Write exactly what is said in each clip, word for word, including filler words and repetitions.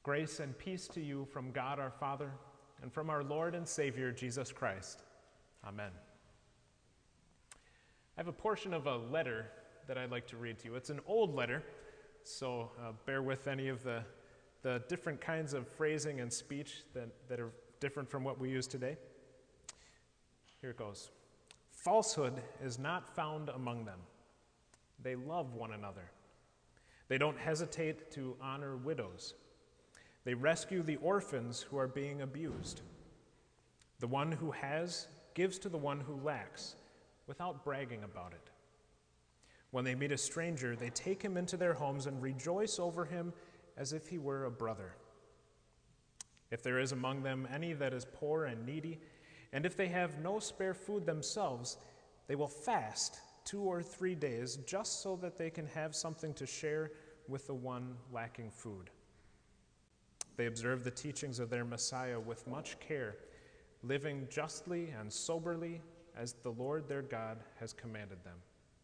Grace and peace to you from God our Father and from our Lord and Savior, Jesus Christ. Amen. I have a portion of a letter that I'd like to read to you. It's an old letter, so uh, bear with any of the, the different kinds of phrasing and speech that, that are different from what we use today. Here it goes. Falsehood is not found among them. They love one another. They don't hesitate to honor widows. They rescue the orphans who are being abused. The one who has gives to the one who lacks, without bragging about it. When they meet a stranger, they take him into their homes and rejoice over him as if he were a brother. If there is among them any that is poor and needy, and if they have no spare food themselves, they will fast two or three days just so that they can have something to share with the one lacking food. They observe the teachings of their Messiah with much care, living justly and soberly as the Lord their God has commanded them.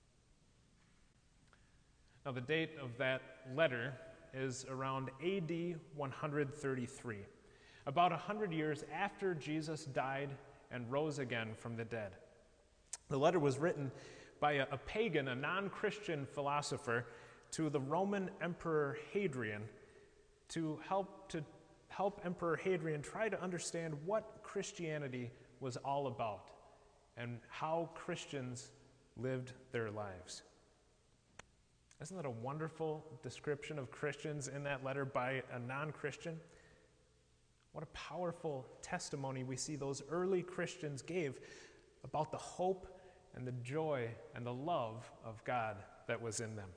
Now, the date of that letter is around A D one thirty-three, about one hundred years after Jesus died and rose again from the dead. The letter was written by a, a pagan, a non-Christian philosopher, to the Roman Emperor Hadrian to help to help Emperor Hadrian try to understand what Christianity was all about and how Christians lived their lives. Isn't that a wonderful description of Christians in that letter by a non-Christian? What a powerful testimony we see those early Christians gave about the hope and the joy and the love of God that was in them.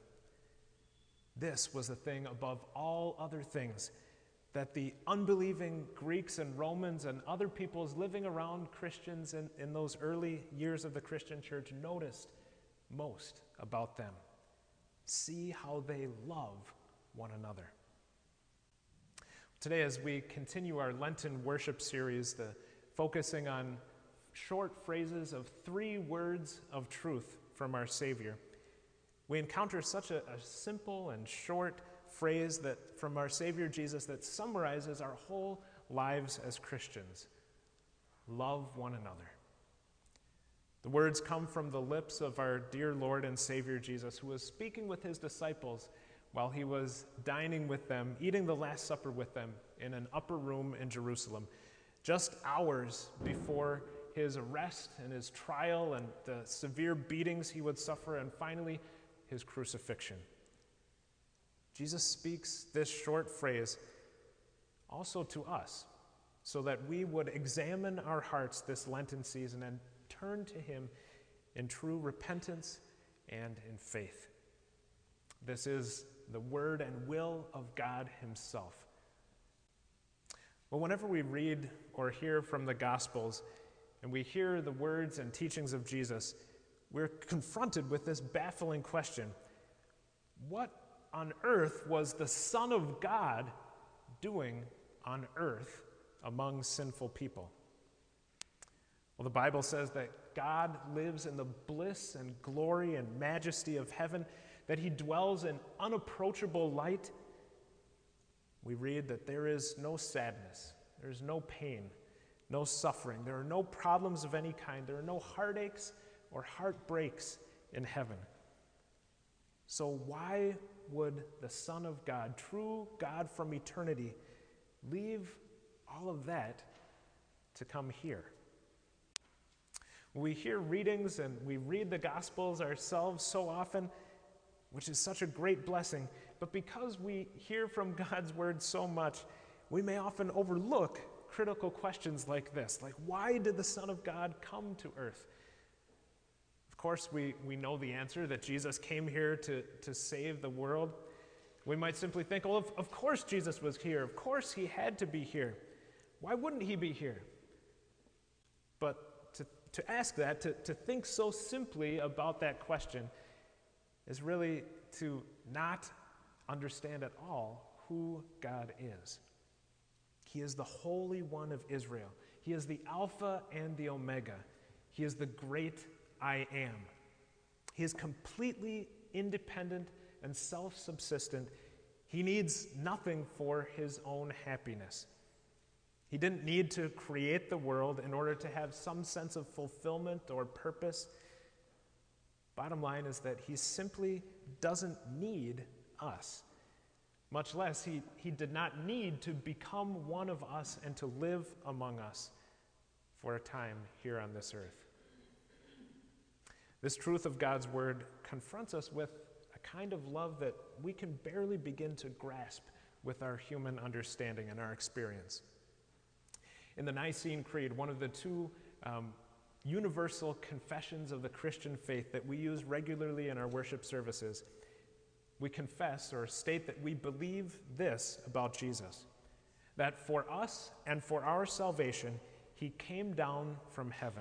This was the thing above all other things that the unbelieving Greeks and Romans and other peoples living around Christians in, in those early years of the Christian church noticed most about them. See how they love one another. Today, as we continue our Lenten worship series, the, focusing on short phrases of three words of truth from our Savior, we encounter such a, a simple and short phrase that from our Savior Jesus that summarizes our whole lives as Christians. Love one another. The words come from the lips of our dear Lord and Savior Jesus, who was speaking with his disciples while he was dining with them, eating the Last Supper with them in an upper room in Jerusalem, just hours before his arrest and his trial and the severe beatings he would suffer, and finally his crucifixion. Jesus speaks this short phrase also to us so that we would examine our hearts this Lenten season and turn to him in true repentance and in faith. This is the word and will of God himself. Well, whenever we read or hear from the Gospels and we hear the words and teachings of Jesus, we're confronted with this baffling question. What on earth was the Son of God doing on earth among sinful people? Well, the Bible says that God lives in the bliss and glory and majesty of heaven, that he dwells in unapproachable light. We read that there is no sadness, there is no pain, no suffering, there are no problems of any kind, there are no heartaches or heartbreaks in heaven. So why would the Son of God, true God from eternity, leave all of that to come here? We hear readings and we read the Gospels ourselves so often, which is such a great blessing, but because we hear from God's word so much, we may often overlook critical questions like this, like why did the Son of God come to earth? Of course, we, we know the answer, that Jesus came here to, to save the world. We might simply think, well, of, of course Jesus was here. Of course he had to be here. Why wouldn't he be here? But to, to ask that, to, to think so simply about that question, is really to not understand at all who God is. He is the Holy One of Israel. He is the Alpha and the Omega. He is the great I am. He is completely independent and self-subsistent. He He needs nothing for his own happiness. He didn't need to create the world in order to have some sense of fulfillment or purpose. Bottom line is that he simply doesn't need us. Much less, he, he did not need to become one of us and to live among us for a time here on this earth. This truth of God's word confronts us with a kind of love that we can barely begin to grasp with our human understanding and our experience. In the Nicene Creed, one of the two um, universal confessions of the Christian faith that we use regularly in our worship services, we confess or state that we believe this about Jesus, that for us and for our salvation, he came down from heaven.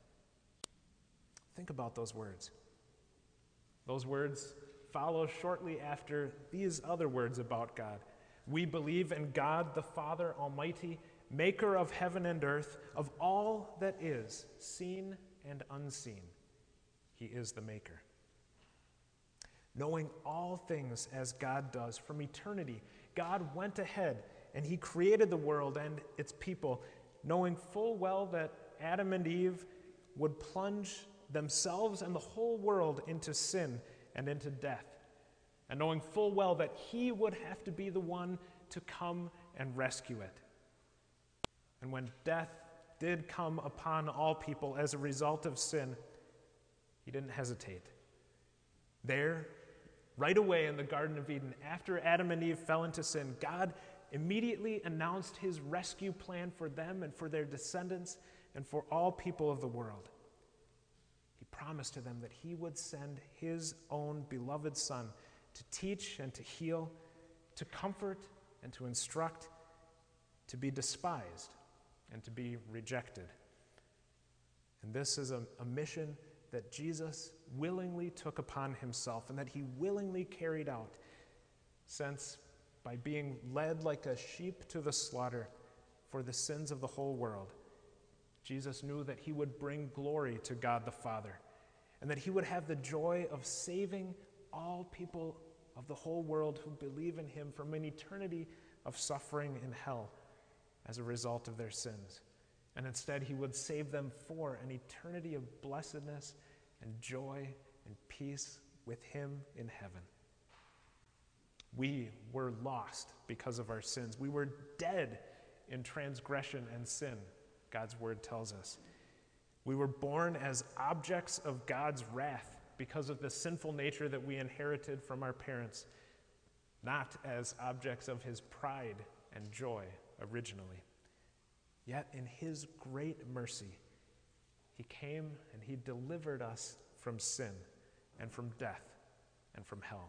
Think about those words. Those words follow shortly after these other words about God. We believe in God the Father Almighty, maker of heaven and earth, of all that is, seen and unseen. He is the maker. Knowing all things as God does from eternity, God went ahead and he created the world and its people, knowing full well that Adam and Eve would plunge themselves and the whole world into sin and into death, and knowing full well that he would have to be the one to come and rescue it. And when death did come upon all people as a result of sin, he didn't hesitate. There, right away in the Garden of Eden, after Adam and Eve fell into sin, God immediately announced his rescue plan for them and for their descendants and for all people of the world. He promised to them that he would send his own beloved Son to teach and to heal, to comfort and to instruct, to be despised and to be rejected. And this is a, a mission that Jesus willingly took upon himself and that he willingly carried out, since by being led like a sheep to the slaughter for the sins of the whole world, Jesus knew that he would bring glory to God the Father, and that he would have the joy of saving all people of the whole world who believe in him from an eternity of suffering in hell as a result of their sins. And instead, he would save them for an eternity of blessedness and joy and peace with him in heaven. We were lost because of our sins. We were dead in transgression and sin, God's word tells us. We were born as objects of God's wrath because of the sinful nature that we inherited from our parents, not as objects of his pride and joy originally. Yet in his great mercy, he came and he delivered us from sin and from death and from hell.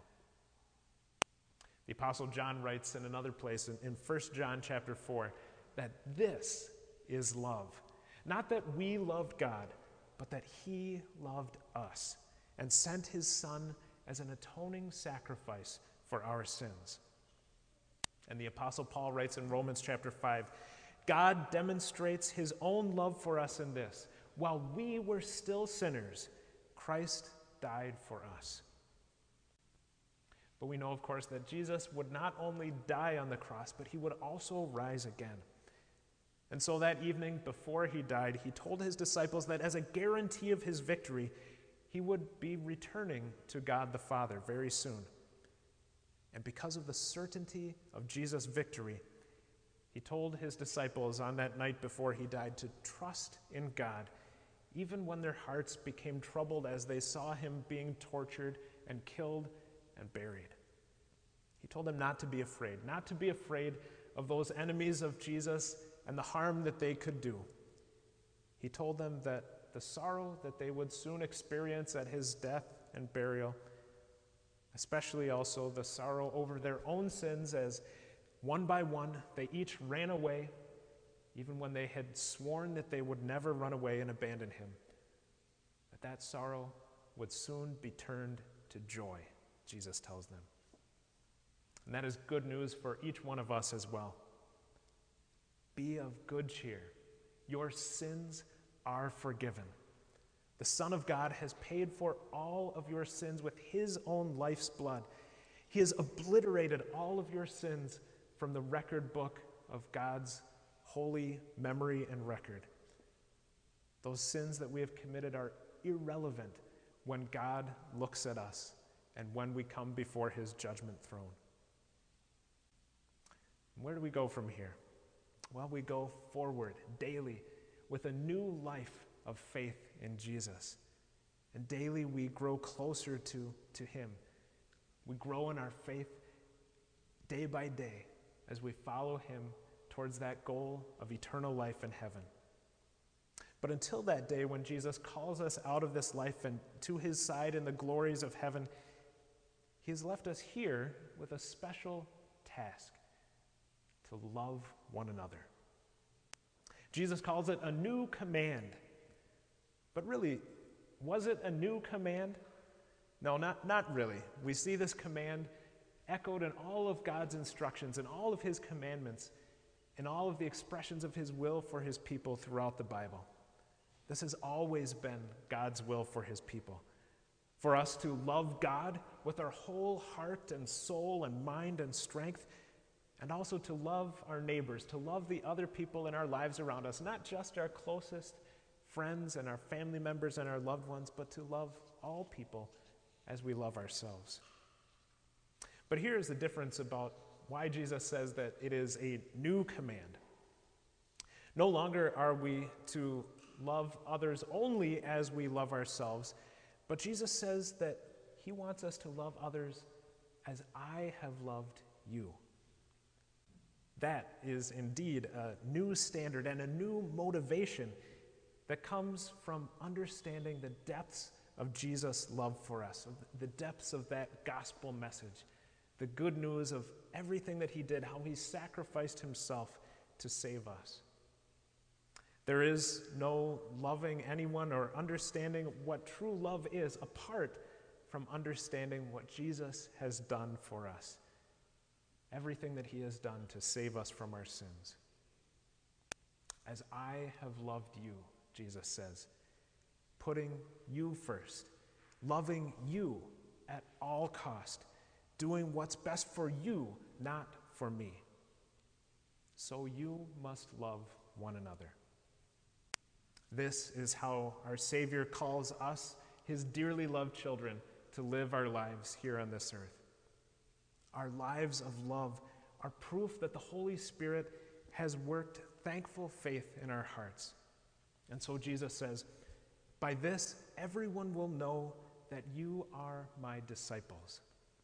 The Apostle John writes in another place in, in First John chapter four that this is love. Not that we loved God, but that he loved us and sent his Son as an atoning sacrifice for our sins. And the Apostle Paul writes in Romans chapter five, God demonstrates his own love for us in this: while we were still sinners, Christ died for us. But we know, of course, that Jesus would not only die on the cross, but he would also rise again. And so that evening before he died, he told his disciples that as a guarantee of his victory, he would be returning to God the Father very soon. And because of the certainty of Jesus' victory, he told his disciples on that night before he died to trust in God, even when their hearts became troubled as they saw him being tortured and killed and buried. He told them not to be afraid, not to be afraid of those enemies of Jesus and the harm that they could do. He told them that the sorrow that they would soon experience at his death and burial, especially also the sorrow over their own sins as one by one they each ran away, even when they had sworn that they would never run away and abandon him, that that sorrow would soon be turned to joy, Jesus tells them. And that is good news for each one of us as well. Be of good cheer. Your sins are forgiven. The Son of God has paid for all of your sins with his own life's blood. He has obliterated all of your sins from the record book of God's holy memory and record. Those sins that we have committed are irrelevant when God looks at us and when we come before his judgment throne. Where do we go from here? Well, we go forward daily with a new life of faith in Jesus. And daily we grow closer to, to him. We grow in our faith day by day as we follow him towards that goal of eternal life in heaven. But until that day when Jesus calls us out of this life and to his side in the glories of heaven, he has left us here with a special task: to love one another. Jesus calls it a new command. But really, was it a new command? No, not, not really. We see this command echoed in all of God's instructions, in all of his commandments, in all of the expressions of his will for his people throughout the Bible. This has always been God's will for his people. For us to love God with our whole heart and soul and mind and strength, and also to love our neighbors, to love the other people in our lives around us, not just our closest friends and our family members and our loved ones, but to love all people as we love ourselves. But here is the difference about why Jesus says that it is a new command. No longer are we to love others only as we love ourselves, but Jesus says that he wants us to love others as I have loved you. That is indeed a new standard and a new motivation that comes from understanding the depths of Jesus' love for us, the depths of that gospel message, the good news of everything that he did, how he sacrificed himself to save us. There is no loving anyone or understanding what true love is apart from understanding what Jesus has done for us. Everything that he has done to save us from our sins. As I have loved you, Jesus says, putting you first, loving you at all cost, doing what's best for you, not for me. So you must love one another. This is how our Savior calls us, his dearly loved children, to live our lives here on this earth. Our lives of love are proof that the Holy Spirit has worked thankful faith in our hearts. And so Jesus says, by this everyone will know that you are my disciples.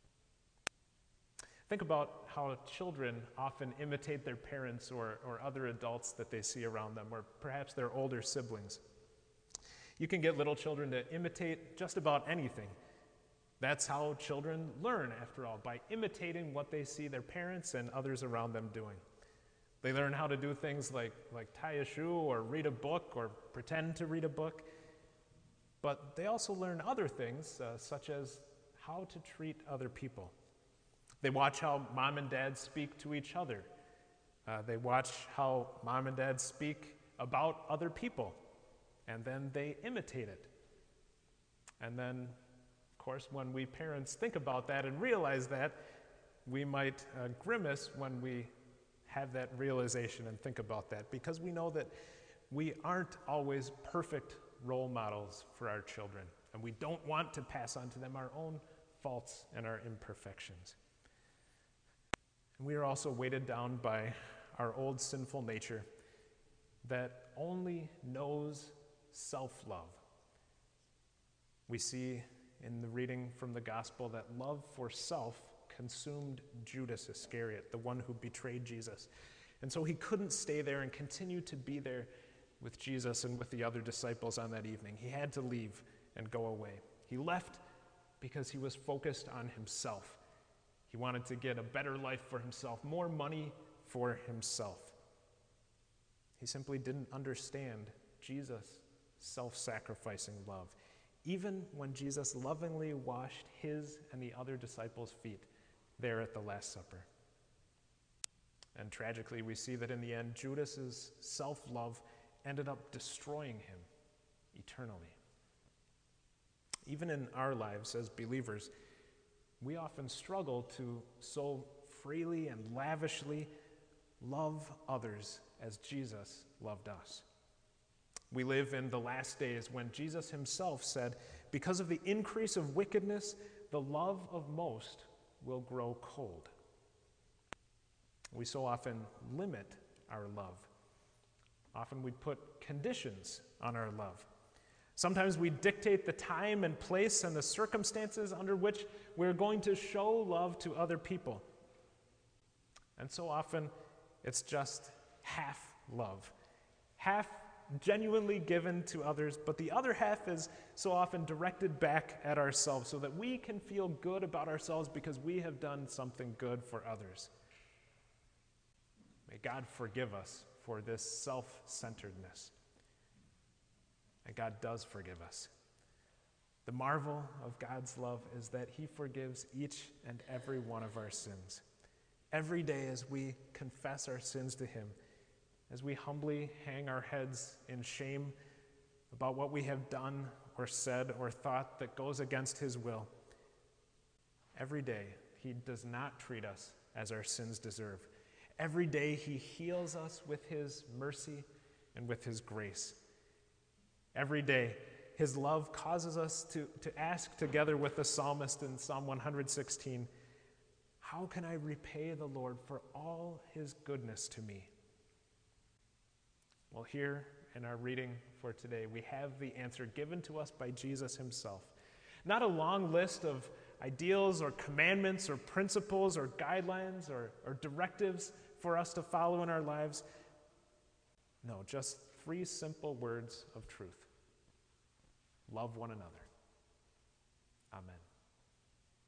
Think about how children often imitate their parents or, or other adults that they see around them, or perhaps their older siblings. You can get little children to imitate just about anything. That's how children learn, after all, by imitating what they see their parents and others around them doing. They learn how to do things like, like tie a shoe or read a book or pretend to read a book. But they also learn other things, uh, such as how to treat other people. They watch how mom and dad speak to each other. Uh, they watch how mom and dad speak about other people, and then they imitate it. And then, of course, when we parents think about that and realize that, we might uh, grimace when we have that realization and think about that, because we know that we aren't always perfect role models for our children, and we don't want to pass on to them our own faults and our imperfections. And we are also weighted down by our old sinful nature that only knows self-love. We see in the reading from the gospel that love for self consumed Judas Iscariot, the one who betrayed Jesus. And so he couldn't stay there and continue to be there with Jesus and with the other disciples on that evening. He had to leave and go away. He left because he was focused on himself. He wanted to get a better life for himself, more money for himself. He simply didn't understand Jesus' self-sacrificing love, even when Jesus lovingly washed his and the other disciples' feet there at the Last Supper. And tragically, we see that in the end, Judas's self-love ended up destroying him eternally. Even in our lives as believers, we often struggle to so freely and lavishly love others as Jesus loved us. We live in the last days when Jesus himself said, because of the increase of wickedness, the love of most will grow cold. We so often limit our love. Often we put conditions on our love. Sometimes we dictate the time and place and the circumstances under which we're going to show love to other people. And so often it's just half love, half genuinely given to others, but the other half is so often directed back at ourselves so that we can feel good about ourselves because we have done something good for others. May God forgive us for this self-centeredness. And God does forgive us. The marvel of God's love is that he forgives each and every one of our sins. Every day as we confess our sins to him, as we humbly hang our heads in shame about what we have done or said or thought that goes against his will, every day he does not treat us as our sins deserve. Every day he heals us with his mercy and with his grace. Every day his love causes us to, to ask together with the psalmist in Psalm one sixteen, how can I repay the Lord for all his goodness to me? Well, here in our reading for today, we have the answer given to us by Jesus himself. Not a long list of ideals or commandments or principles or guidelines or, or directives for us to follow in our lives. No, just three simple words of truth. Love one another. Amen.